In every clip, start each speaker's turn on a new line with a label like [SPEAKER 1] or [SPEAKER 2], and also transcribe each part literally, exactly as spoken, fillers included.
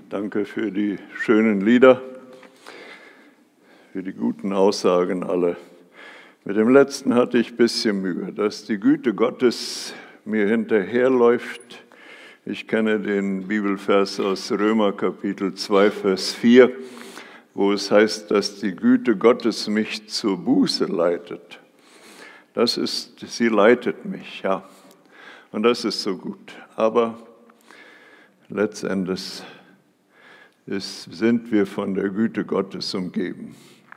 [SPEAKER 1] Danke für die schönen Lieder, für die guten Aussagen alle. Mit dem letzten hatte ich ein bisschen Mühe, dass die Güte Gottes mir hinterherläuft. Ich kenne den Bibelvers aus Römer Kapitel zwei, Vers vier, wo es heißt, dass die Güte Gottes mich zur Buße leitet. Das ist, sie leitet mich, ja. Und das ist so gut. Aber letztendlich ist, sind wir von der Güte Gottes umgeben.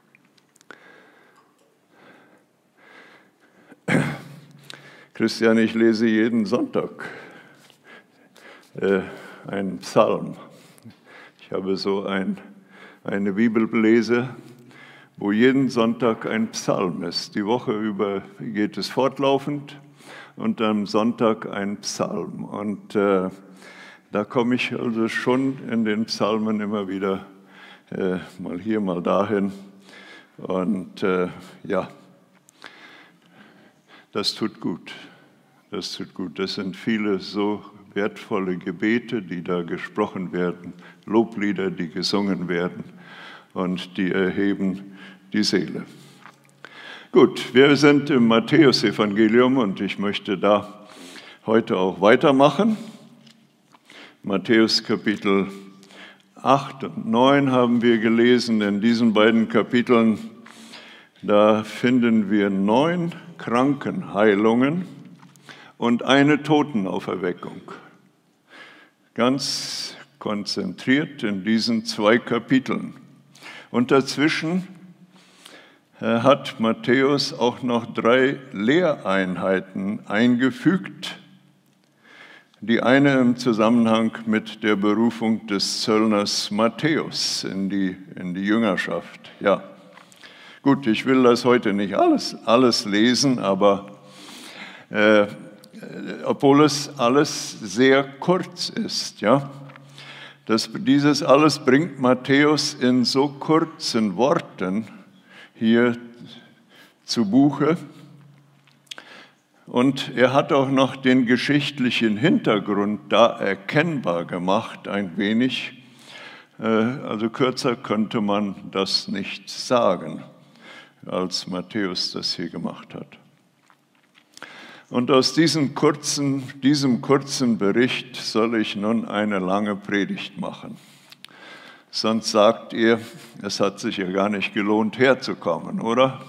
[SPEAKER 1] Christian, ich lese jeden Sonntag äh, einen Psalm. Ich habe so ein, eine Bibellese, wo jeden Sonntag ein Psalm ist. Die Woche über geht es fortlaufend und am Sonntag ein Psalm. Und äh, da komme ich also schon in den Psalmen immer wieder äh, mal hier, mal dahin. Und äh, ja, das tut gut. Das tut gut. Das sind viele so wertvolle Gebete, die da gesprochen werden, Loblieder, die gesungen werden und die erheben die Seele. Gut, wir sind im Matthäusevangelium und ich möchte da heute auch weitermachen. Matthäus Kapitel acht und neun haben wir gelesen. In diesen beiden Kapiteln, da finden wir neun Krankenheilungen und eine Totenauferweckung. Ganz konzentriert in diesen zwei Kapiteln. Und dazwischen hat Matthäus auch noch drei Lehreinheiten eingefügt. Die eine im Zusammenhang mit der Berufung des Zöllners Matthäus in die, in die Jüngerschaft. Ja, gut, ich will das heute nicht alles, alles lesen, aber äh, obwohl es alles sehr kurz ist, ja, das, dieses alles bringt Matthäus in so kurzen Worten hier zu Buche. Und er hat auch noch den geschichtlichen Hintergrund da erkennbar gemacht, ein wenig. Also kürzer könnte man das nicht sagen, als Matthäus das hier gemacht hat. Und aus diesem kurzen, diesem kurzen Bericht soll ich nun eine lange Predigt machen. Sonst sagt ihr, es hat sich ja gar nicht gelohnt, herzukommen, oder?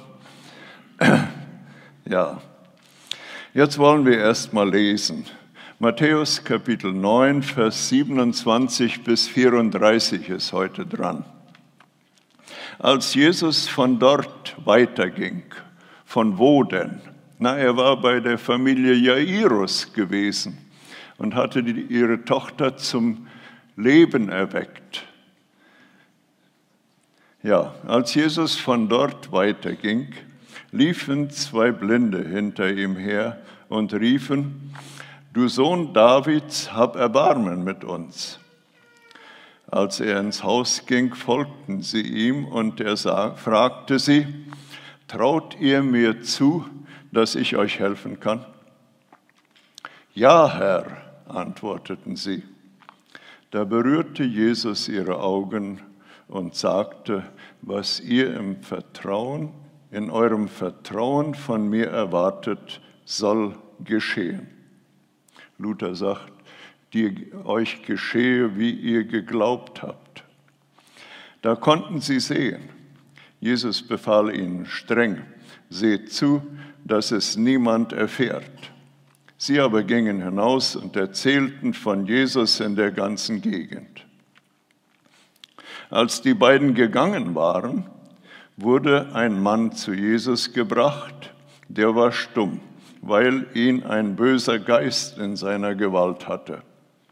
[SPEAKER 1] Ja. Jetzt wollen wir erst mal lesen. Matthäus Kapitel neun, Vers siebenundzwanzig bis vierunddreißig ist heute dran. Als Jesus von dort weiterging, von wo denn? Na, er war bei der Familie Jairus gewesen und hatte die, ihre Tochter zum Leben erweckt. Ja, als Jesus von dort weiterging, liefen zwei Blinde hinter ihm her und riefen: Du Sohn Davids, hab Erbarmen mit uns. Als er ins Haus ging, folgten sie ihm und er sag, fragte sie: Traut ihr mir zu, dass ich euch helfen kann? Ja, Herr, antworteten sie. Da berührte Jesus ihre Augen und sagte: Was ihr im Vertrauen in eurem Vertrauen von mir erwartet, soll geschehen. Luther sagt, die euch geschehe, wie ihr geglaubt habt. Da konnten sie sehen. Jesus befahl ihnen streng: Seht zu, dass es niemand erfährt. Sie aber gingen hinaus und erzählten von Jesus in der ganzen Gegend. Als die beiden gegangen waren, wurde ein Mann zu Jesus gebracht, der war stumm, weil ihn ein böser Geist in seiner Gewalt hatte.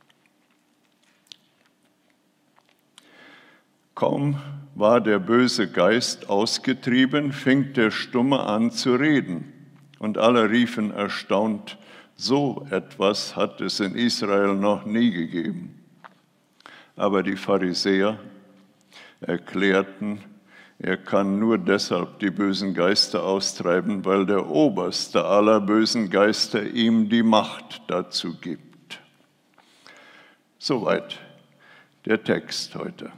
[SPEAKER 1] Kaum war der böse Geist ausgetrieben, fing der Stumme an zu reden. Und alle riefen erstaunt: So etwas hat es in Israel noch nie gegeben. Aber die Pharisäer erklärten, er kann nur deshalb die bösen Geister austreiben, weil der Oberste aller bösen Geister ihm die Macht dazu gibt. Soweit der Text heute.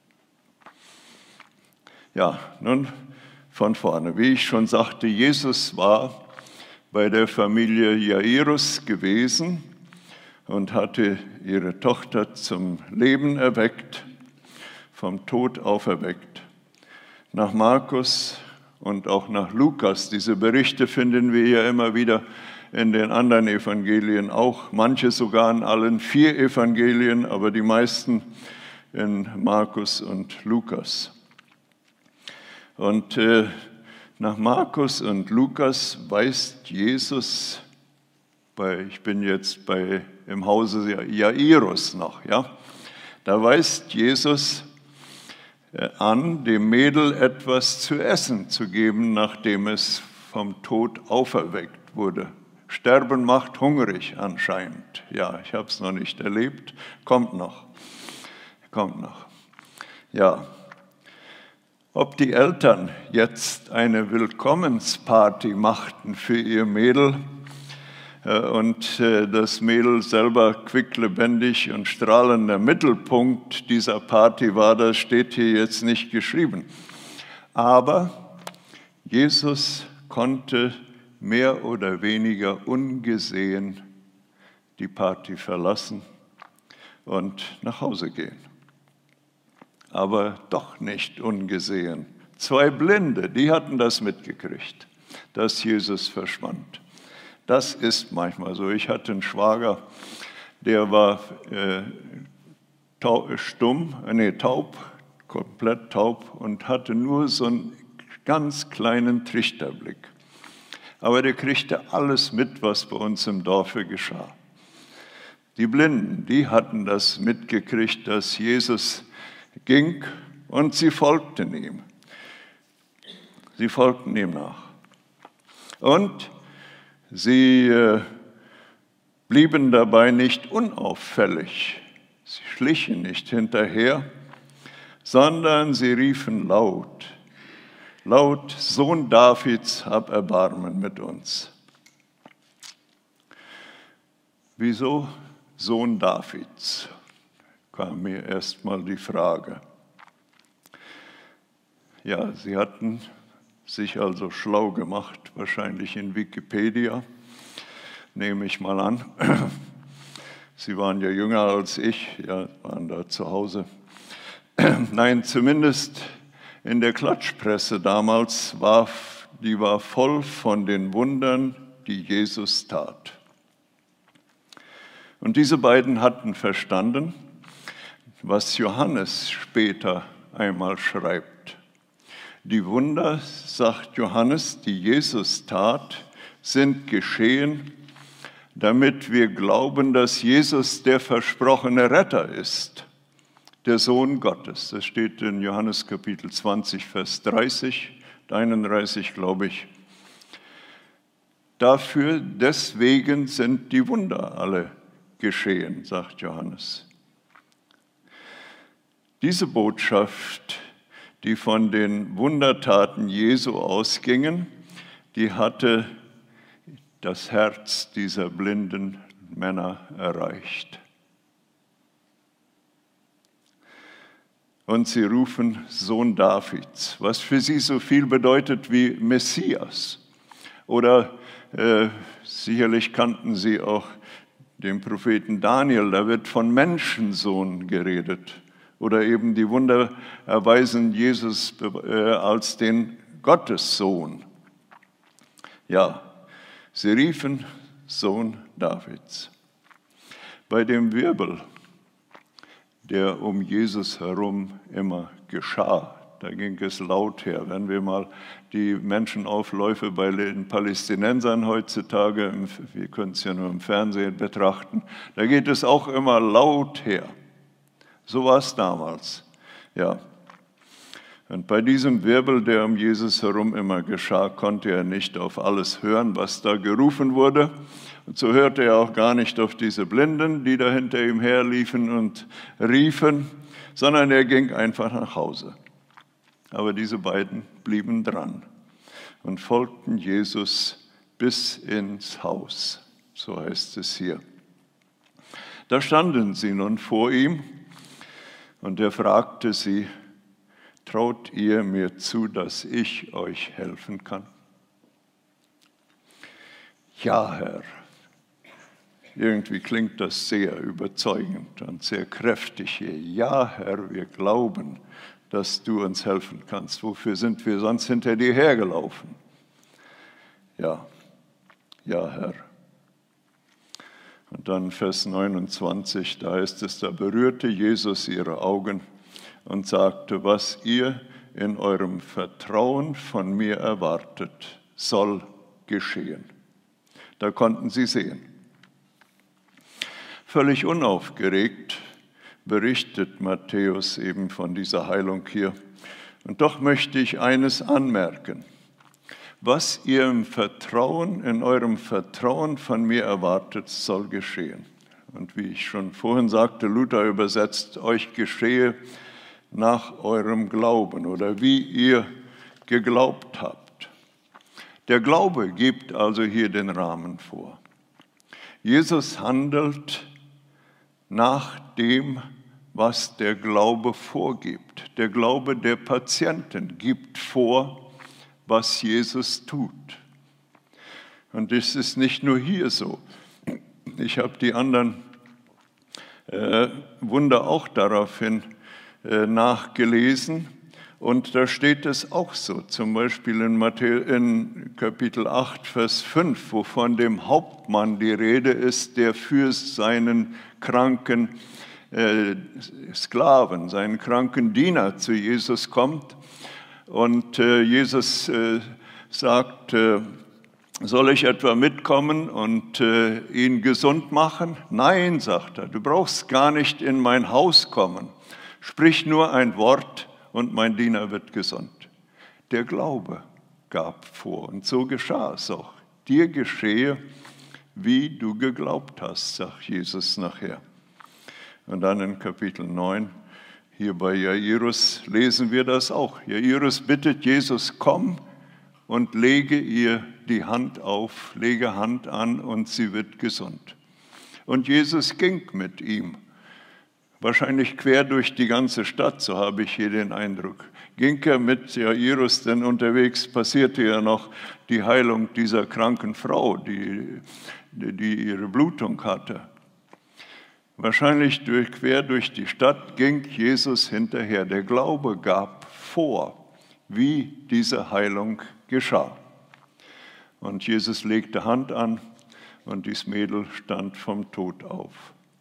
[SPEAKER 1] Ja, nun von vorne. Wie ich schon sagte, Jesus war bei der Familie Jairus gewesen und hatte ihre Tochter zum Leben erweckt, vom Tod auferweckt. Nach Markus und auch nach Lukas, diese Berichte finden wir ja immer wieder in den anderen Evangelien auch, manche sogar in allen vier Evangelien, aber die meisten in Markus und Lukas. Und äh, nach Markus und Lukas weist Jesus, bei, ich bin jetzt bei, im Hause Jairus noch, ja, da weist Jesus an, dem Mädel etwas zu essen zu geben, nachdem es vom Tod auferweckt wurde. Sterben macht hungrig anscheinend. Ja, ich habe es noch nicht erlebt. Kommt noch. Kommt noch. Ja. Ob die Eltern jetzt eine Willkommensparty machten für ihr Mädel und das Mädel selber quicklebendig und strahlender Mittelpunkt dieser Party war, das steht hier jetzt nicht geschrieben. Aber Jesus konnte mehr oder weniger ungesehen die Party verlassen und nach Hause gehen. Aber doch nicht ungesehen. Zwei Blinde, die hatten das mitgekriegt, dass Jesus verschwand. Das ist manchmal so. Ich hatte einen Schwager, der war äh, taub, stumm, nee, taub, komplett taub und hatte nur so einen ganz kleinen Trichterblick. Aber der kriegte alles mit, was bei uns im Dorfe geschah. Die Blinden, die hatten das mitgekriegt, dass Jesus ging und sie folgten ihm. Sie folgten ihm nach. Und sie äh, blieben dabei nicht unauffällig. Sie schlichen nicht hinterher, sondern sie riefen laut, laut, Sohn Davids, hab Erbarmen mit uns. Wieso Sohn Davids? Kam mir erst mal die Frage. Ja, sie hatten sich also schlau gemacht, wahrscheinlich in Wikipedia, nehme ich mal an. Sie waren ja jünger als ich, ja, waren da zu Hause. Nein, zumindest in der Klatschpresse damals, war, die war voll von den Wundern, die Jesus tat. Und diese beiden hatten verstanden, was Johannes später einmal schreibt. Die Wunder, sagt Johannes, die Jesus tat, sind geschehen, damit wir glauben, dass Jesus der versprochene Retter ist, der Sohn Gottes. Das steht in Johannes Kapitel zwanzig, Vers dreißig, einunddreißig, glaube ich. Dafür, deswegen sind die Wunder alle geschehen, sagt Johannes. Diese Botschaft, die von den Wundertaten Jesu ausgingen, die hatte das Herz dieser blinden Männer erreicht. Und sie rufen Sohn Davids, was für sie so viel bedeutet wie Messias. Oder äh, sicherlich kannten sie auch den Propheten Daniel, da wird von Menschensohn geredet. Oder eben die Wunder erweisen Jesus äh, als den Gottessohn. Ja, sie riefen Sohn Davids. Bei dem Wirbel, der um Jesus herum immer geschah, da ging es laut her. Wenn wir mal die Menschenaufläufe bei den Palästinensern heutzutage, wir können es ja nur im Fernsehen betrachten, da geht es auch immer laut her. So war es damals, ja. Und bei diesem Wirbel, der um Jesus herum immer geschah, konnte er nicht auf alles hören, was da gerufen wurde. Und so hörte er auch gar nicht auf diese Blinden, die da hinter ihm herliefen und riefen, sondern er ging einfach nach Hause. Aber diese beiden blieben dran und folgten Jesus bis ins Haus, so heißt es hier. Da standen sie nun vor ihm Und er fragte sie, traut ihr mir zu, dass ich euch helfen kann? Ja, Herr. Irgendwie klingt das sehr überzeugend und sehr kräftig hier. Ja, Herr, wir glauben, dass du uns helfen kannst. Wofür sind wir sonst hinter dir hergelaufen? Ja, ja, Herr. Und dann Vers neunundzwanzig, da heißt es, da berührte Jesus ihre Augen und sagte, was ihr in eurem Vertrauen von mir erwartet, soll geschehen. Da konnten sie sehen. Völlig unaufgeregt berichtet Matthäus eben von dieser Heilung hier. Und doch möchte ich eines anmerken. Was ihr im Vertrauen, in eurem Vertrauen von mir erwartet, soll geschehen. Und wie ich schon vorhin sagte, Luther übersetzt, euch geschehe nach eurem Glauben oder wie ihr geglaubt habt. Der Glaube gibt also hier den Rahmen vor. Jesus handelt nach dem, was der Glaube vorgibt. Der Glaube der Patienten gibt vor, was Jesus tut. Und das ist nicht nur hier so. Ich habe die anderen äh, Wunder auch daraufhin äh, nachgelesen und da steht es auch so, zum Beispiel in, Matthäus, in Kapitel acht, Vers fünf, wo von dem Hauptmann die Rede ist, der für seinen kranken äh, Sklaven, seinen kranken Diener zu Jesus kommt. Und äh, Jesus äh, sagt, äh, soll ich etwa mitkommen und äh, ihn gesund machen? Nein, sagt er, du brauchst gar nicht in mein Haus kommen. Sprich nur ein Wort und mein Diener wird gesund. Der Glaube gab vor und so geschah es auch. Dir geschehe, wie du geglaubt hast, sagt Jesus nachher. Und dann in Kapitel neun, hier bei Jairus, lesen wir das auch. Jairus bittet Jesus, komm und lege ihr die Hand auf, lege Hand an und sie wird gesund. Und Jesus ging mit ihm. Wahrscheinlich quer durch die ganze Stadt, so habe ich hier den Eindruck. Ging er mit Jairus, denn unterwegs passierte ja noch die Heilung dieser kranken Frau, die, die ihre Blutung hatte. Wahrscheinlich durch, quer durch die Stadt ging Jesus hinterher. Der Glaube gab vor, wie diese Heilung geschah. Und Jesus legte Hand an und dies Mädel stand vom Tod auf.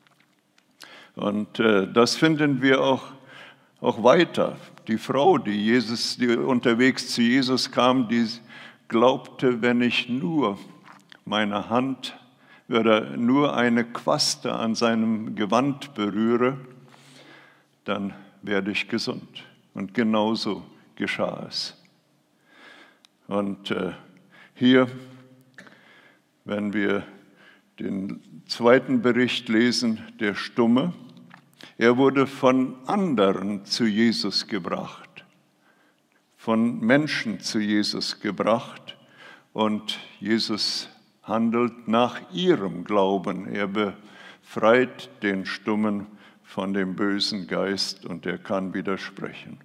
[SPEAKER 1] Und äh, das finden wir auch, auch weiter. Die Frau, die, Jesus, die unterwegs zu Jesus kam, die glaubte, wenn ich nur meine Hand oder nur eine Quaste an seinem Gewand berühre, dann werde ich gesund. Und genauso geschah es. Und äh, hier, wenn wir den zweiten Bericht lesen, der Stumme, er wurde von anderen zu Jesus gebracht, von Menschen zu Jesus gebracht und Jesus handelt nach ihrem Glauben. Er befreit den Stummen von dem bösen Geist und er kann wieder sprechen.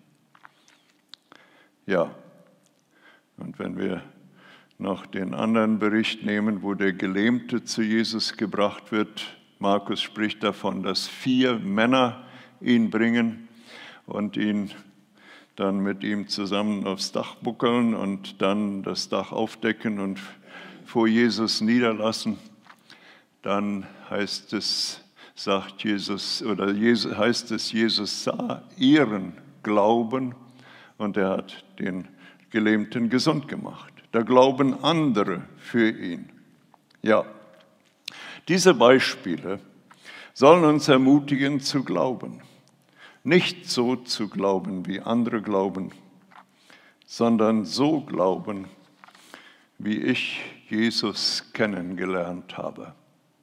[SPEAKER 1] Ja, und wenn wir noch den anderen Bericht nehmen, wo der Gelähmte zu Jesus gebracht wird, Markus spricht davon, dass vier Männer ihn bringen und ihn dann mit ihm zusammen aufs Dach buckeln und dann das Dach aufdecken und vor Jesus niederlassen. Dann heißt es, sagt Jesus, oder Jesus, heißt es, Jesus sah ihren Glauben und er hat den Gelähmten gesund gemacht. Da glauben andere für ihn. Ja. Diese Beispiele sollen uns ermutigen zu glauben. Nicht so zu glauben, wie andere glauben, sondern so glauben, wie ich Jesus kennengelernt habe.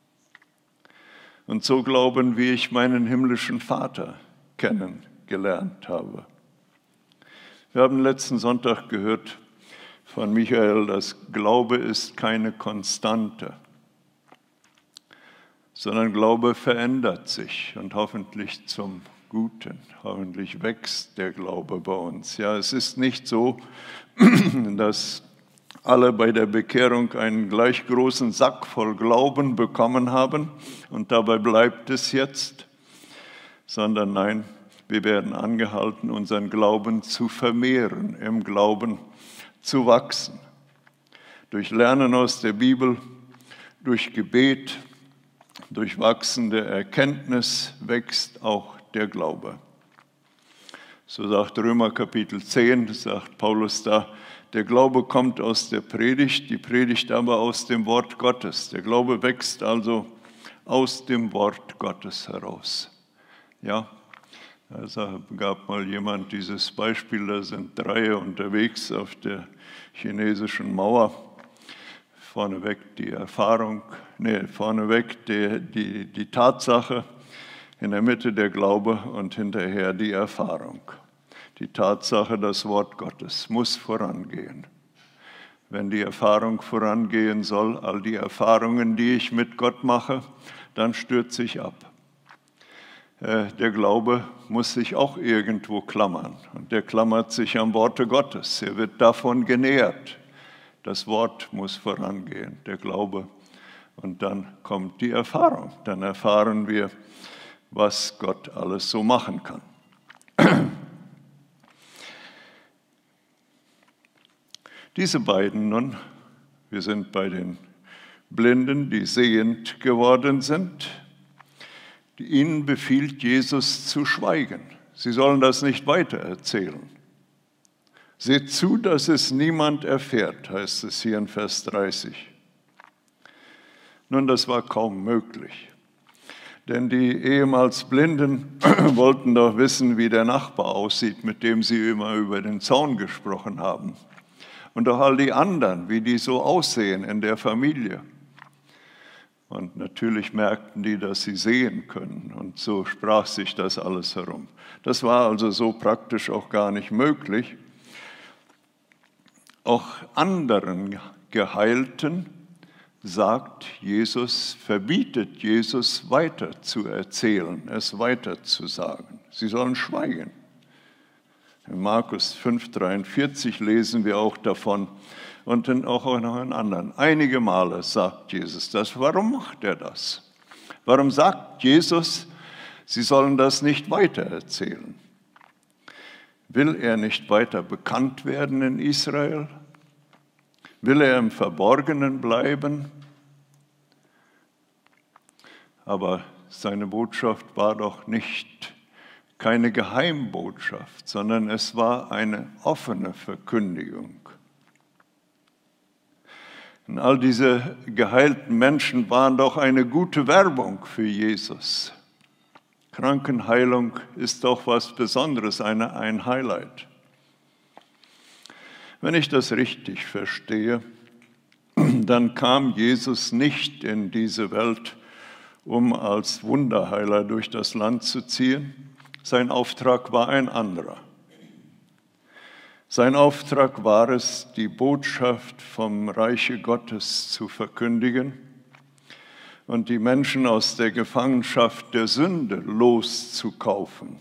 [SPEAKER 1] Und so glauben, wie ich meinen himmlischen Vater kennengelernt habe. Wir haben letzten Sonntag gehört von Michael, dass Glaube ist keine Konstante, sondern Glaube verändert sich und hoffentlich zum Guten. Hoffentlich wächst der Glaube bei uns. Ja, es ist nicht so, dass alle bei der Bekehrung einen gleich großen Sack voll Glauben bekommen haben und dabei bleibt es jetzt, sondern nein, wir werden angehalten, unseren Glauben zu vermehren, im Glauben zu wachsen. Durch Lernen aus der Bibel, durch Gebet, durch wachsende Erkenntnis wächst auch der Glaube. So sagt Römer Kapitel zehn, sagt Paulus da, der Glaube kommt aus der Predigt, die Predigt aber aus dem Wort Gottes. Der Glaube wächst also aus dem Wort Gottes heraus. Ja, da gab mal jemand dieses Beispiel, da sind drei unterwegs auf der chinesischen Mauer. Vorneweg die Erfahrung, nee, vorneweg die, die, die Tatsache, in der Mitte der Glaube und hinterher die Erfahrung. Die Tatsache, das Wort Gottes muss vorangehen. Wenn die Erfahrung vorangehen soll, all die Erfahrungen, die ich mit Gott mache, dann stürze ich ab. Der Glaube muss sich auch irgendwo klammern. Und der klammert sich am Worte Gottes. Er wird davon genährt. Das Wort muss vorangehen, der Glaube. Und dann kommt die Erfahrung. Dann erfahren wir, was Gott alles so machen kann. Diese beiden nun, wir sind bei den Blinden, die sehend geworden sind, ihnen befiehlt Jesus zu schweigen. Sie sollen das nicht weitererzählen. Seht zu, dass es niemand erfährt, heißt es hier in Vers dreißig. Nun, das war kaum möglich. Denn die ehemals Blinden wollten doch wissen, wie der Nachbar aussieht, mit dem sie immer über den Zaun gesprochen haben. Und auch all die anderen, wie die so aussehen in der Familie. Und natürlich merkten die, dass sie sehen können. Und so sprach sich das alles herum. Das war also so praktisch auch gar nicht möglich. Auch anderen Geheilten sagt Jesus, verbietet Jesus weiter zu erzählen, es weiter zu sagen. Sie sollen schweigen. In Markus fünf dreiundvierzig lesen wir auch davon und dann auch noch in anderen. Einige Male sagt Jesus das. Warum macht er das? Warum sagt Jesus, sie sollen das nicht weitererzählen? Will er nicht weiter bekannt werden in Israel? Will er im Verborgenen bleiben? Aber seine Botschaft war doch nicht keine Geheimbotschaft, sondern es war eine offene Verkündigung. Und all diese geheilten Menschen waren doch eine gute Werbung für Jesus. Krankenheilung ist doch was Besonderes, eine, ein Highlight. Wenn ich das richtig verstehe, dann kam Jesus nicht in diese Welt, um als Wunderheiler durch das Land zu ziehen. Sein Auftrag war ein anderer. Sein Auftrag war es, die Botschaft vom Reiche Gottes zu verkündigen und die Menschen aus der Gefangenschaft der Sünde loszukaufen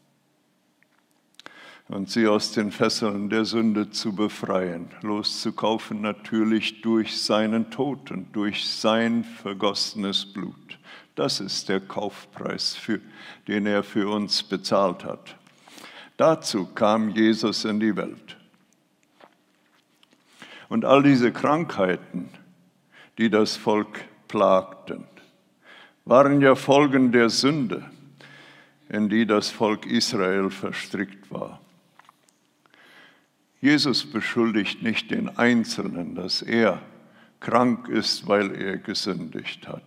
[SPEAKER 1] und sie aus den Fesseln der Sünde zu befreien. Loszukaufen natürlich durch seinen Tod und durch sein vergossenes Blut. Das ist der Kaufpreis, für, den er für uns bezahlt hat. Dazu kam Jesus in die Welt. Und all diese Krankheiten, die das Volk plagten, waren ja Folgen der Sünde, in die das Volk Israel verstrickt war. Jesus beschuldigt nicht den Einzelnen, dass er krank ist, weil er gesündigt hat.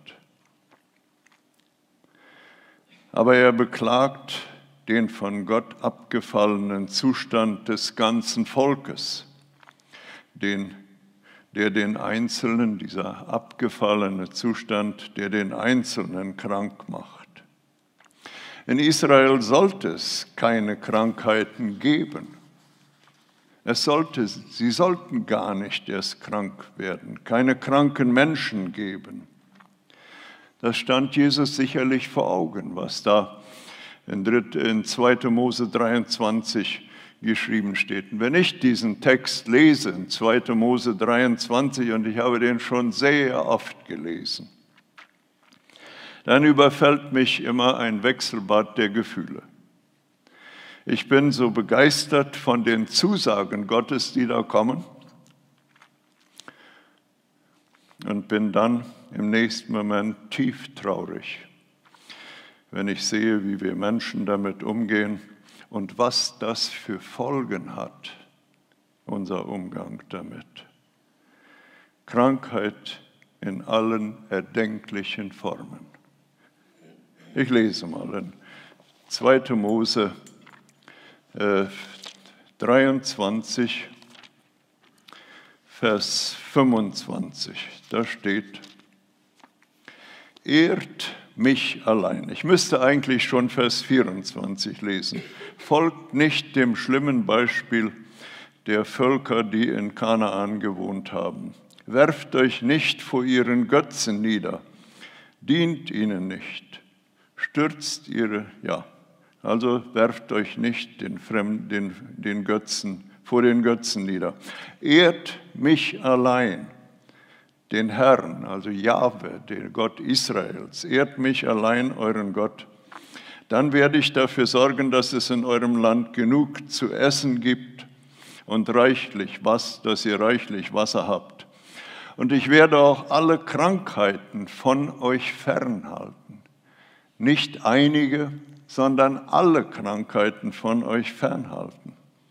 [SPEAKER 1] Aber er beklagt den von Gott abgefallenen Zustand des ganzen Volkes, den, der den Einzelnen, dieser abgefallene Zustand, der den Einzelnen krank macht. In Israel sollte es keine Krankheiten geben. Es sollte, sie sollten gar nicht erst krank werden, keine kranken Menschen geben. Das stand Jesus sicherlich vor Augen, was da in zweiter Mose dreiundzwanzig geschrieben steht. Und wenn ich diesen Text lese, in zweiter Mose dreiundzwanzig, und ich habe den schon sehr oft gelesen, dann überfällt mich immer ein Wechselbad der Gefühle. Ich bin so begeistert von den Zusagen Gottes, die da kommen, und bin dann im nächsten Moment tief traurig, wenn ich sehe, wie wir Menschen damit umgehen und was das für Folgen hat, unser Umgang damit. Krankheit in allen erdenklichen Formen. Ich lese mal in zweiter Mose äh, dreiundzwanzig, Vers fünfundzwanzig. Da steht: Ehrt mich allein. Ich müsste eigentlich schon Vers vierundzwanzig lesen. Folgt nicht dem schlimmen Beispiel der Völker, die in Kanaan gewohnt haben. Werft euch nicht vor ihren Götzen nieder. Dient ihnen nicht. Stürzt ihre, ja, also werft euch nicht den Fremden, den, den Götzen, vor den Götzen nieder. Ehrt mich allein, den Herrn, also Jahwe, den Gott Israels. Ehrt mich allein, euren Gott. Dann werde ich dafür sorgen, dass es in eurem Land genug zu essen gibt und reichlich was, dass ihr reichlich Wasser habt. Und ich werde auch alle Krankheiten von euch fernhalten. Nicht einige, sondern alle Krankheiten von euch fernhalten.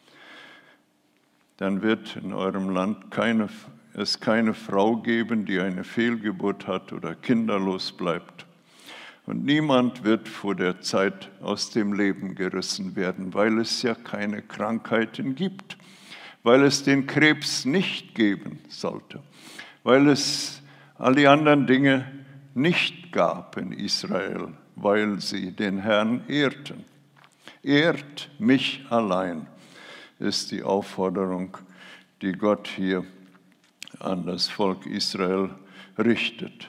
[SPEAKER 1] Dann wird in eurem Land keine, es keine Frau geben, die eine Fehlgeburt hat oder kinderlos bleibt. Und niemand wird vor der Zeit aus dem Leben gerissen werden, weil es ja keine Krankheiten gibt, weil es den Krebs nicht geben sollte, weil es all die anderen Dinge nicht gab in Israel, weil sie den Herrn ehrten. Ehrt mich allein, ist die Aufforderung, die Gott hier an das Volk Israel richtet.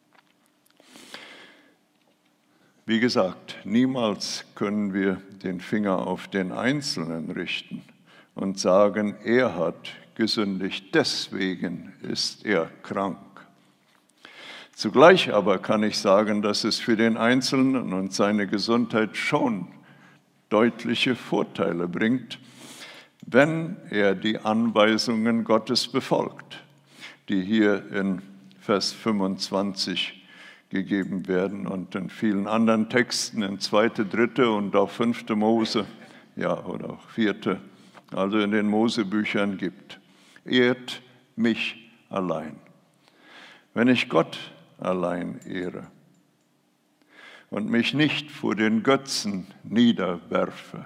[SPEAKER 1] Wie gesagt, niemals können wir den Finger auf den Einzelnen richten und sagen, er hat gesündigt, deswegen ist er krank. Zugleich aber kann ich sagen, dass es für den Einzelnen und seine Gesundheit schon deutliche Vorteile bringt, wenn er die Anweisungen Gottes befolgt, die hier in Vers fünfundzwanzig gegeben werden und in vielen anderen Texten in zweite, dritte und auch fünfte Mose, ja, oder auch vierte, also in den Mosebüchern gibt. Ehrt mich allein. Wenn ich Gott allein ehre und mich nicht vor den Götzen niederwerfe,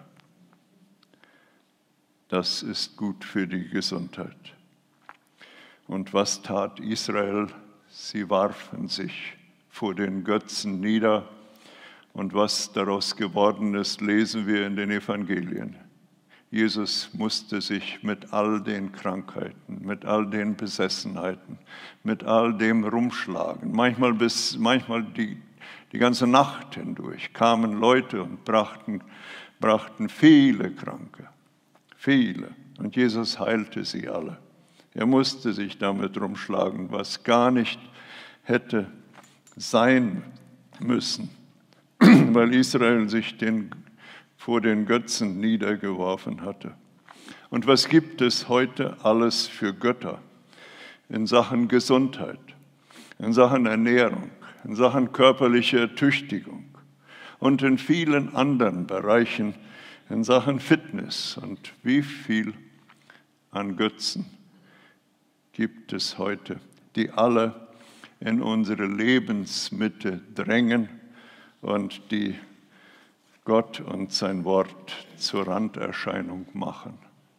[SPEAKER 1] das ist gut für die Gesundheit. Und was tat Israel? Sie warfen sich vor den Götzen nieder. Und was daraus geworden ist, lesen wir in den Evangelien. Jesus musste sich mit all den Krankheiten, mit all den Besessenheiten, mit all dem rumschlagen. Manchmal bis, manchmal die, die ganze Nacht hindurch kamen Leute und brachten, brachten viele Kranke, viele. Und Jesus heilte sie alle. Er musste sich damit rumschlagen, was gar nicht hätte sein müssen, weil Israel sich den vor den Götzen niedergeworfen hatte. Und was gibt es heute alles für Götter in Sachen Gesundheit, in Sachen Ernährung, in Sachen körperlicher Tüchtigung und in vielen anderen Bereichen, in Sachen Fitness? Und wie viel an Götzen gibt es heute, die alle in unsere Lebensmitte drängen und die Gott und sein Wort zur Randerscheinung machen.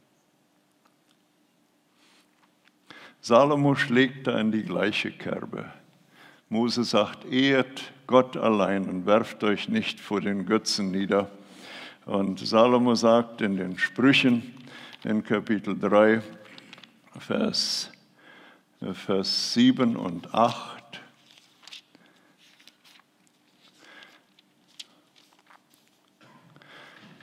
[SPEAKER 1] Salomo schlägt da in die gleiche Kerbe. Mose sagt, ehrt Gott allein und werft euch nicht vor den Götzen nieder. Und Salomo sagt in den Sprüchen in Kapitel drei, Vers, Vers sieben und acht,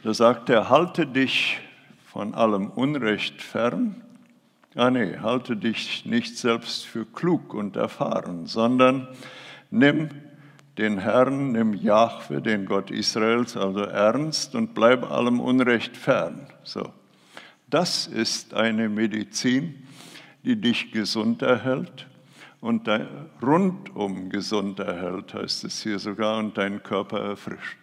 [SPEAKER 1] Da sagt er, halte dich von allem Unrecht fern. Ah nee, halte dich nicht selbst für klug und erfahren, sondern nimm den Herrn, nimm Jahwe, den Gott Israels, also ernst und bleib allem Unrecht fern. So. Das ist eine Medizin, die dich gesund erhält und rundum gesund erhält, heißt es hier sogar, und deinen Körper erfrischt.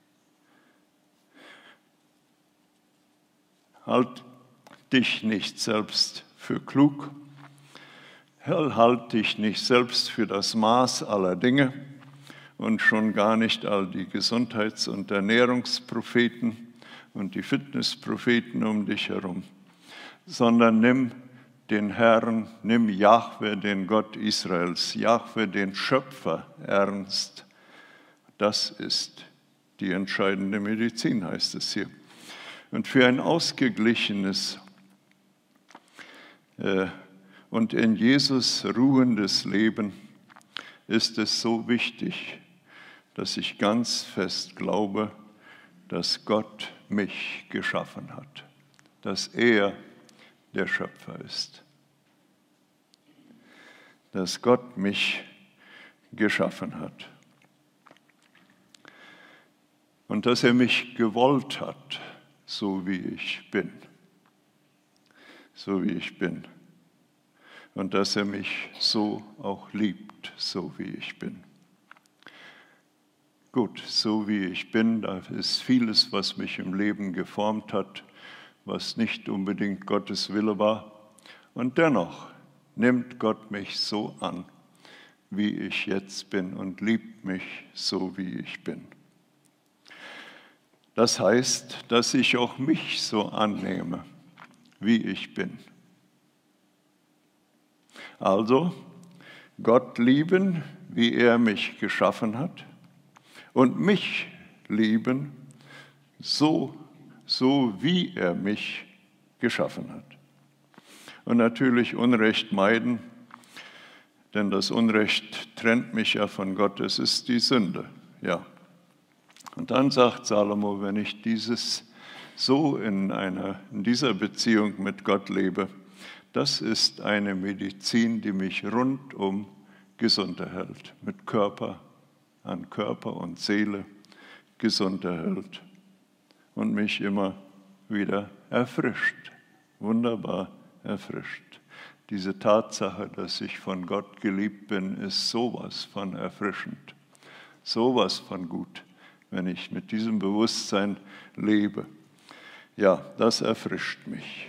[SPEAKER 1] Halt dich nicht selbst für klug, halt dich nicht selbst für das Maß aller Dinge und schon gar nicht all die Gesundheits- und Ernährungspropheten und die Fitnesspropheten um dich herum, sondern nimm den Herrn, nimm Jahwe, den Gott Israels, Jahwe, den Schöpfer, ernst. Das ist die entscheidende Medizin, heißt es hier. Und für ein ausgeglichenes äh, und in Jesus ruhendes Leben ist es so wichtig, dass ich ganz fest glaube, dass Gott mich geschaffen hat, dass er der Schöpfer ist, dass Gott mich geschaffen hat und dass er mich gewollt hat, so wie ich bin, so wie ich bin. Und dass er mich so auch liebt, so wie ich bin. Gut, so wie ich bin, da ist vieles, was mich im Leben geformt hat, was nicht unbedingt Gottes Wille war. Und dennoch nimmt Gott mich so an, wie ich jetzt bin und liebt mich so, wie ich bin. Das heißt, dass ich auch mich so annehme, wie ich bin. Also, Gott lieben, wie er mich geschaffen hat, und mich lieben, so, so wie er mich geschaffen hat. Und natürlich Unrecht meiden, denn das Unrecht trennt mich ja von Gott, es ist die Sünde, ja. Und dann sagt Salomo, wenn ich dieses so in, einer, in dieser Beziehung mit Gott lebe, das ist eine Medizin, die mich rundum gesund erhält, mit Körper an Körper und Seele gesund erhält und mich immer wieder erfrischt, wunderbar erfrischt. Diese Tatsache, dass ich von Gott geliebt bin, ist sowas von erfrischend, sowas von gut, wenn ich mit diesem Bewusstsein lebe. Ja, das erfrischt mich.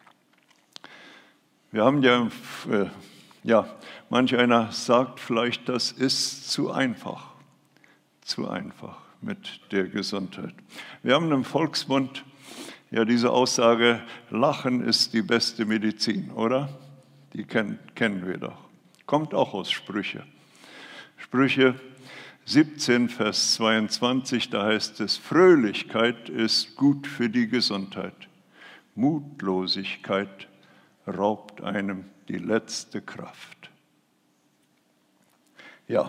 [SPEAKER 1] Wir haben ja, äh, ja, manch einer sagt vielleicht, das ist zu einfach, zu einfach mit der Gesundheit. Wir haben im Volksmund ja diese Aussage, Lachen ist die beste Medizin, oder? Die kennen, kennen wir doch. Kommt auch aus Sprüche. Sprüche siebzehn, Vers zweiundzwanzig, da heißt es, Fröhlichkeit ist gut für die Gesundheit. Mutlosigkeit raubt einem die letzte Kraft. Ja,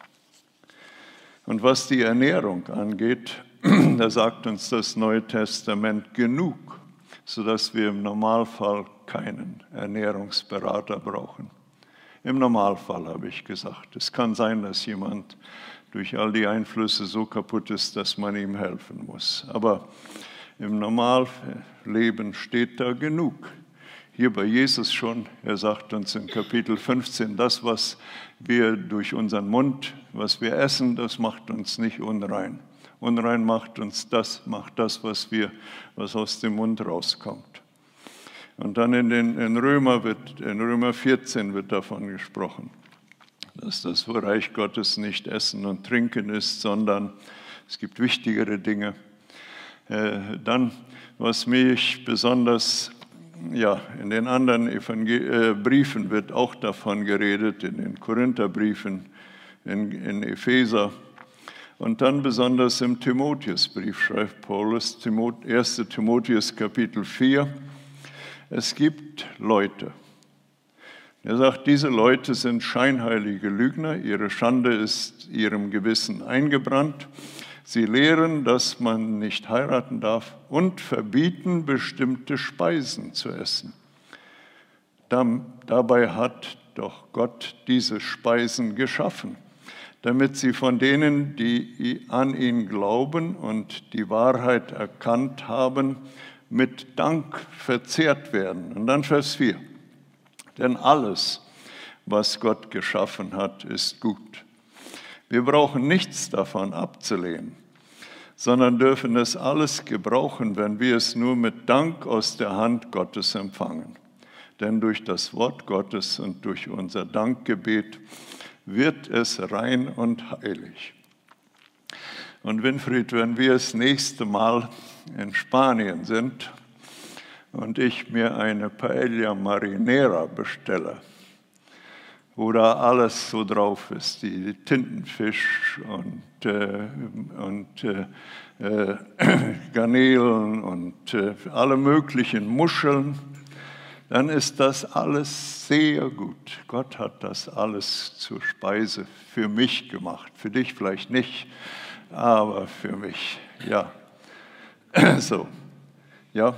[SPEAKER 1] und was die Ernährung angeht, da sagt uns das Neue Testament genug, sodass wir im Normalfall keinen Ernährungsberater brauchen. Im Normalfall habe ich gesagt. Es kann sein, dass jemand durch all die Einflüsse so kaputt ist, dass man ihm helfen muss. Aber im Normalleben steht da genug. Hier bei Jesus schon, er sagt uns in Kapitel fünfzehn, das, was wir durch unseren Mund, was wir essen, das macht uns nicht unrein. Unrein macht uns das, macht das, was wir, was aus dem Mund rauskommt. Und dann in, den, in, Römer wird, in Römer vierzehn wird davon gesprochen, dass das Reich Gottes nicht Essen und Trinken ist, sondern es gibt wichtigere Dinge. Äh, dann, was mich besonders, ja, in den anderen Evangel- äh, Briefen wird auch davon geredet, in den Korintherbriefen, in, in Epheser. Und dann besonders im Timotheusbrief schreibt Paulus, erster Timotheus Kapitel vier, es gibt Leute. Er sagt, diese Leute sind scheinheilige Lügner, ihre Schande ist ihrem Gewissen eingebrannt. Sie lehren, dass man nicht heiraten darf und verbieten, bestimmte Speisen zu essen. Dabei hat doch Gott diese Speisen geschaffen, damit sie von denen, die an ihn glauben und die Wahrheit erkannt haben, mit Dank verzehrt werden. Und dann Vers vier. Denn alles, was Gott geschaffen hat, ist gut. Wir brauchen nichts davon abzulehnen, sondern dürfen es alles gebrauchen, wenn wir es nur mit Dank aus der Hand Gottes empfangen. Denn durch das Wort Gottes und durch unser Dankgebet wird es rein und heilig. Und Winfried, wenn wir das nächste Mal in Spanien sind und ich mir eine Paella Marinera bestelle, wo da alles so drauf ist, die Tintenfisch und, äh, und äh, äh, Garnelen und äh, alle möglichen Muscheln, dann ist das alles sehr gut. Gott hat das alles zur Speise für mich gemacht, für dich vielleicht nicht, aber für mich, ja. So, ja.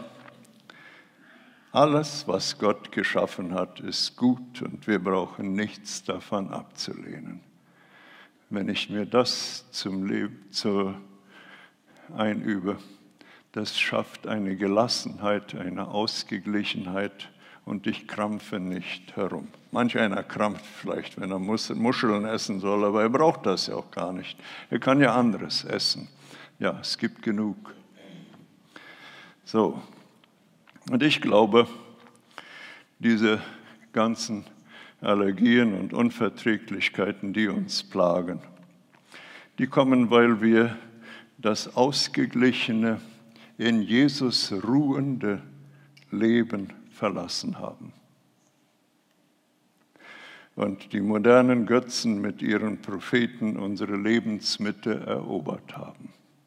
[SPEAKER 1] Alles, was Gott geschaffen hat, ist gut und wir brauchen nichts davon abzulehnen. Wenn ich mir das zum Leben zu einübe, das schafft eine Gelassenheit, eine Ausgeglichenheit und ich krampfe nicht herum. Manch einer krampft vielleicht, wenn er Muscheln essen soll, aber er braucht das ja auch gar nicht. Er kann ja anderes essen. Ja, es gibt genug. So. Und ich glaube, diese ganzen Allergien und Unverträglichkeiten, die uns plagen, die kommen, weil wir das ausgeglichene, in Jesus ruhende Leben verlassen haben. Und die modernen Götzen mit ihren Propheten unsere Lebensmitte erobert haben.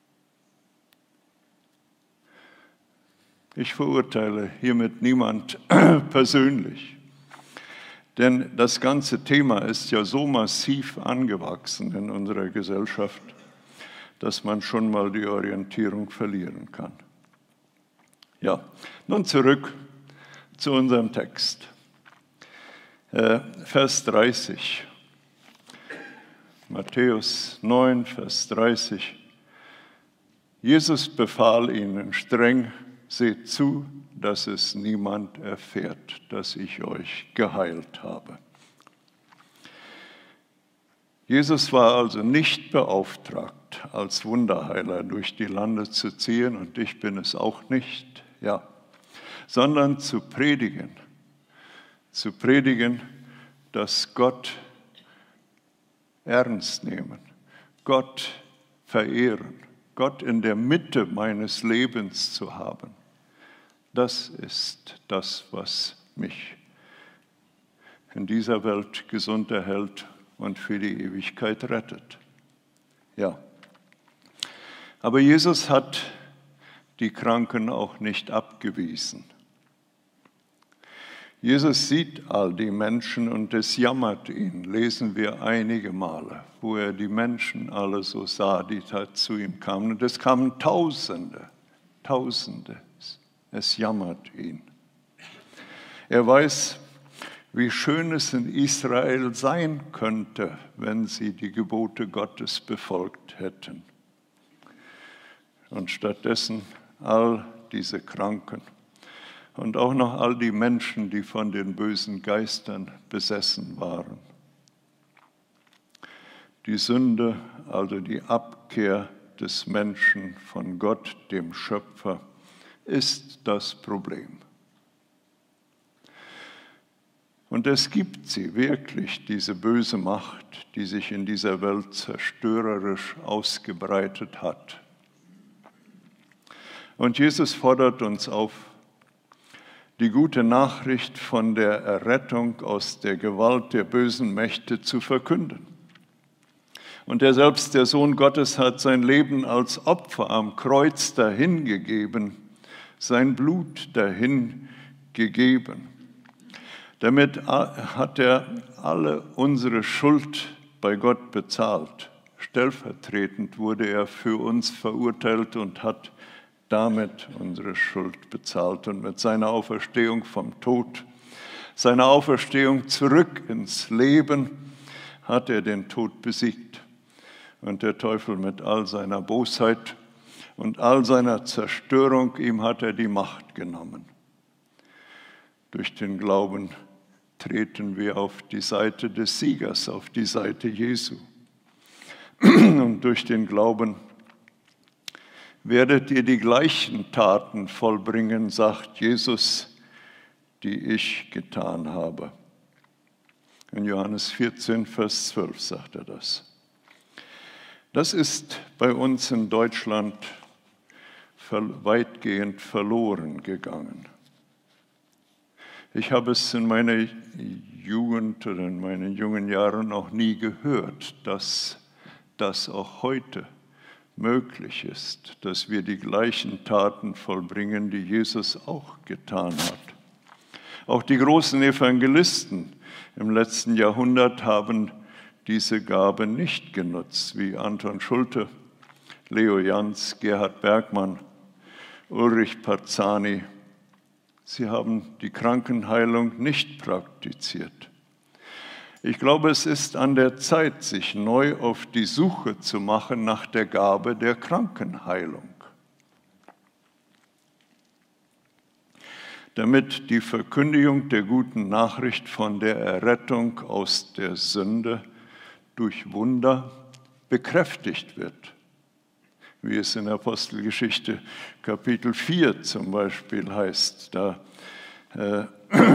[SPEAKER 1] Ich verurteile hiermit niemand persönlich, denn das ganze Thema ist ja so massiv angewachsen in unserer Gesellschaft, dass man schon mal die Orientierung verlieren kann. Ja, nun zurück zu unserem Text. Äh, Vers dreißig, Matthäus neun, Vers dreißig. Jesus befahl ihnen streng: Seht zu, dass es niemand erfährt, dass ich euch geheilt habe. Jesus war also nicht beauftragt, als Wunderheiler durch die Lande zu ziehen, und ich bin es auch nicht, ja, sondern zu predigen, zu predigen, dass Gott ernst nehmen, Gott verehren, Gott in der Mitte meines Lebens zu haben. Das ist das, was mich in dieser Welt gesund erhält und für die Ewigkeit rettet. Ja. Aber Jesus hat die Kranken auch nicht abgewiesen. Jesus sieht all die Menschen und es jammert ihn, lesen wir einige Male, wo er die Menschen alle so sah, die da zu ihm kamen. Und es kamen Tausende, Tausende. Es jammert ihn. Er weiß, wie schön es in Israel sein könnte, wenn sie die Gebote Gottes befolgt hätten. Und stattdessen all diese Kranken und auch noch all die Menschen, die von den bösen Geistern besessen waren. Die Sünde, also die Abkehr des Menschen von Gott, dem Schöpfer, ist das Problem. Und es gibt sie wirklich, diese böse Macht, die sich in dieser Welt zerstörerisch ausgebreitet hat. Und Jesus fordert uns auf, die gute Nachricht von der Errettung aus der Gewalt der bösen Mächte zu verkünden. Und er selbst, der Sohn Gottes, hat sein Leben als Opfer am Kreuz dahingegeben, sein Blut dahin gegeben. Damit hat er alle unsere Schuld bei Gott bezahlt, Stellvertretend wurde er für uns verurteilt und hat damit unsere Schuld bezahlt. Und mit seiner Auferstehung vom Tod, seiner Auferstehung zurück ins Leben, hat er den Tod besiegt. Und der Teufel mit all seiner Bosheit und all seiner Zerstörung, ihm hat er die Macht genommen. Durch den Glauben treten wir auf die Seite des Siegers, auf die Seite Jesu. Und durch den Glauben werdet ihr die gleichen Taten vollbringen, sagt Jesus, die ich getan habe. In Johannes vierzehn, Vers zwölf sagt er das. Das ist bei uns in Deutschland weitgehend verloren gegangen. Ich habe es in meiner Jugend oder in meinen jungen Jahren noch nie gehört, dass das auch heute möglich ist, dass wir die gleichen Taten vollbringen, die Jesus auch getan hat. Auch die großen Evangelisten im letzten Jahrhundert haben diese Gabe nicht genutzt, wie Anton Schulte, Leo Jans, Gerhard Bergmann, Ulrich Parzani. Sie haben die Krankenheilung nicht praktiziert. Ich glaube, es ist an der Zeit, sich neu auf die Suche zu machen nach der Gabe der Krankenheilung, damit die Verkündigung der guten Nachricht von der Errettung aus der Sünde durch Wunder bekräftigt wird, wie es in Apostelgeschichte Kapitel vier zum Beispiel heißt. Da äh,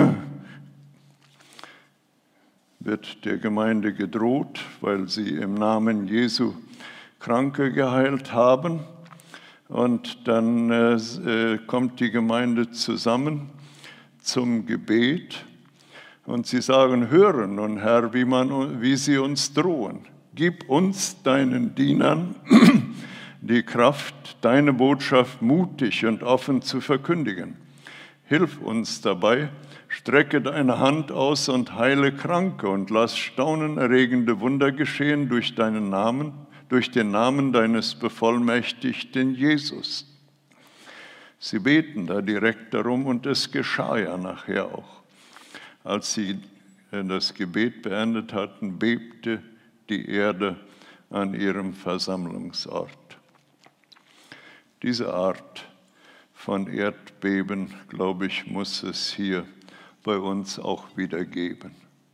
[SPEAKER 1] wird der Gemeinde gedroht, weil sie im Namen Jesu Kranke geheilt haben. Und dann äh, kommt die Gemeinde zusammen zum Gebet und sie sagen, höre nun, Herr, wie, man, wie sie uns drohen. Gib uns, deinen Dienern, die Kraft, deine Botschaft mutig und offen zu verkündigen. Hilf uns dabei, strecke deine Hand aus und heile Kranke und lass staunenerregende Wunder geschehen durch deinen Namen, durch den Namen deines bevollmächtigten Jesus. Sie beten da direkt darum und es geschah ja nachher auch. Als sie das Gebet beendet hatten, bebte die Erde an ihrem Versammlungsort. Diese Art von Erdbeben, glaube ich, muss es hier bei uns auch wieder geben.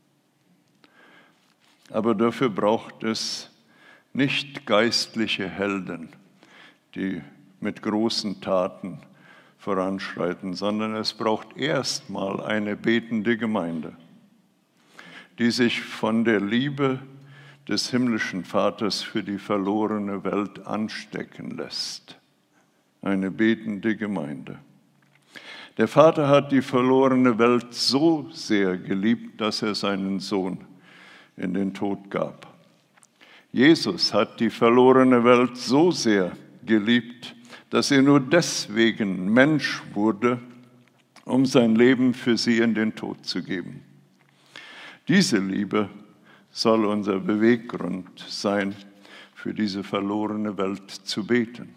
[SPEAKER 1] Aber dafür braucht es nicht geistliche Helden, die mit großen Taten voranschreiten, sondern es braucht erstmal eine betende Gemeinde, die sich von der Liebe des himmlischen Vaters für die verlorene Welt anstecken lässt. Eine betende Gemeinde. Der Vater hat die verlorene Welt so sehr geliebt, dass er seinen Sohn in den Tod gab. Jesus hat die verlorene Welt so sehr geliebt, dass er nur deswegen Mensch wurde, um sein Leben für sie in den Tod zu geben. Diese Liebe soll unser Beweggrund sein, für diese verlorene Welt zu beten.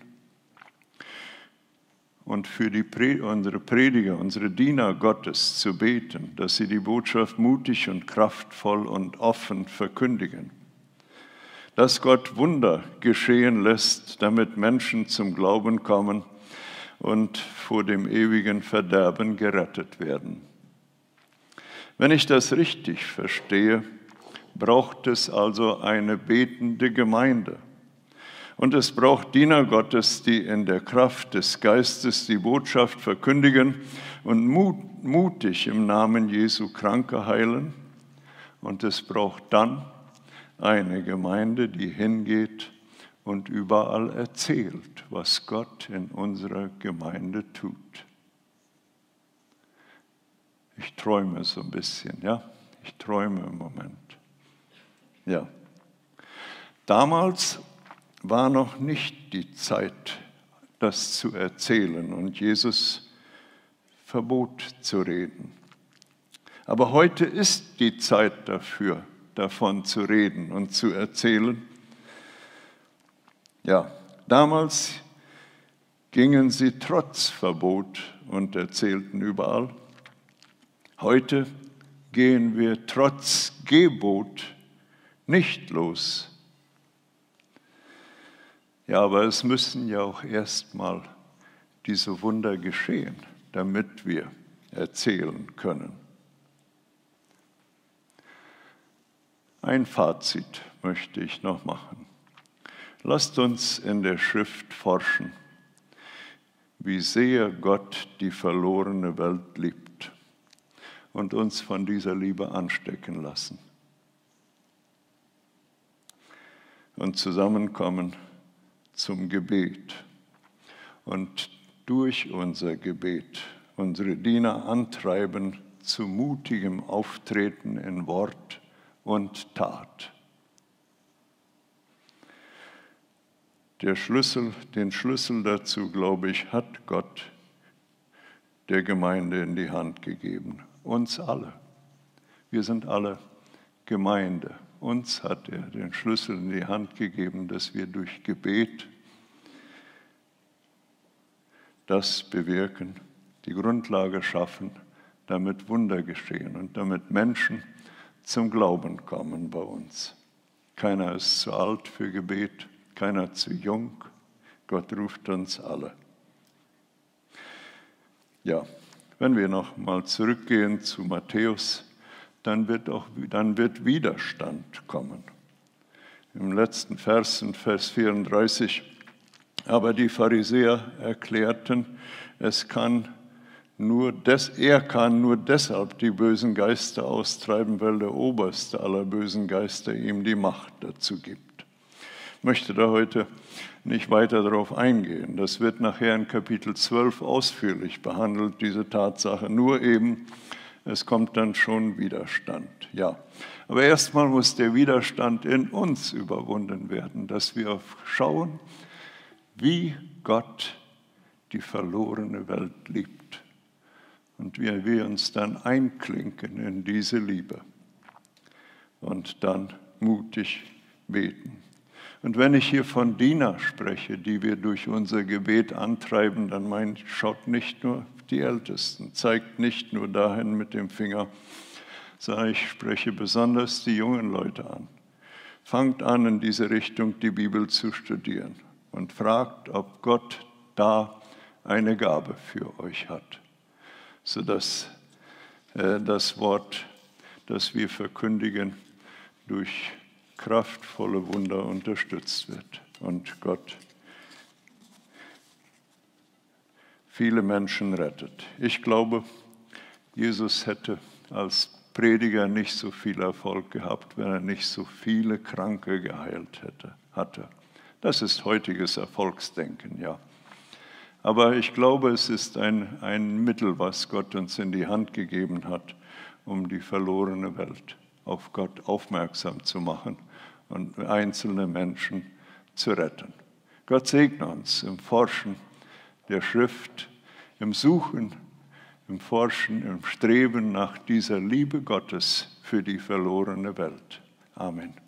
[SPEAKER 1] Und für die, unsere Prediger, unsere Diener Gottes zu beten, dass sie die Botschaft mutig und kraftvoll und offen verkündigen. Dass Gott Wunder geschehen lässt, damit Menschen zum Glauben kommen und vor dem ewigen Verderben gerettet werden. Wenn ich das richtig verstehe, braucht es also eine betende Gemeinde. Und es braucht Diener Gottes, die in der Kraft des Geistes die Botschaft verkündigen und mut, mutig im Namen Jesu Kranke heilen. Und es braucht dann eine Gemeinde, die hingeht und überall erzählt, was Gott in unserer Gemeinde tut. Ich träume so ein bisschen, ja? Ich träume im Moment. Ja. Damals war noch nicht die Zeit, das zu erzählen, und Jesus verbot zu reden. Aber heute ist die Zeit dafür, davon zu reden und zu erzählen. Ja, damals gingen sie trotz Verbot und erzählten überall. Heute gehen wir trotz Gebot nicht los. Ja, aber es müssen ja auch erstmal diese Wunder geschehen, damit wir erzählen können. Ein Fazit möchte ich noch machen. Lasst uns in der Schrift forschen, wie sehr Gott die verlorene Welt liebt und uns von dieser Liebe anstecken lassen. Und zusammenkommen zum Gebet und durch unser Gebet unsere Diener antreiben zu mutigem Auftreten in Wort und Tat. Der Schlüssel, den Schlüssel dazu, glaube ich, hat Gott der Gemeinde in die Hand gegeben. Uns alle. Wir sind alle Gemeinde. Uns hat er den Schlüssel in die Hand gegeben, dass wir durch Gebet das bewirken, die Grundlage schaffen, damit Wunder geschehen und damit Menschen zum Glauben kommen bei uns. Keiner ist zu alt für Gebet, keiner zu jung. Gott ruft uns alle. Ja, wenn wir noch mal zurückgehen zu Matthäus, dann wird auch dann wird Widerstand kommen. Im letzten Vers, in Vers vierunddreißig, aber die Pharisäer erklärten, es kann nur des, er kann nur deshalb die bösen Geister austreiben, weil der Oberste aller bösen Geister ihm die Macht dazu gibt. Ich möchte da heute nicht weiter darauf eingehen. Das wird nachher in Kapitel zwölf ausführlich behandelt, diese Tatsache. Nur eben, es kommt dann schon Widerstand. Ja, aber erstmal muss der Widerstand in uns überwunden werden, dass wir schauen, wie Gott die verlorene Welt liebt und wie wir uns dann einklinken in diese Liebe und dann mutig beten. Und wenn ich hier von Diener spreche, die wir durch unser Gebet antreiben, dann meint, schaut nicht nur die Ältesten, zeigt nicht nur dahin mit dem Finger, sondern ich spreche besonders die jungen Leute an. Fangt an, in diese Richtung die Bibel zu studieren und fragt, ob Gott da eine Gabe für euch hat, sodass äh, das Wort, das wir verkündigen, durch kraftvolle Wunder unterstützt wird und Gott viele Menschen rettet. Ich glaube, Jesus hätte als Prediger nicht so viel Erfolg gehabt, wenn er nicht so viele Kranke geheilt hätte, hatte. Das ist heutiges Erfolgsdenken, ja. Aber ich glaube, es ist ein, ein Mittel, was Gott uns in die Hand gegeben hat, um die verlorene Welt auf Gott aufmerksam zu machen und einzelne Menschen zu retten. Gott segne uns im Forschen der Schrift, im Suchen, im Forschen, im Streben nach dieser Liebe Gottes für die verlorene Welt. Amen.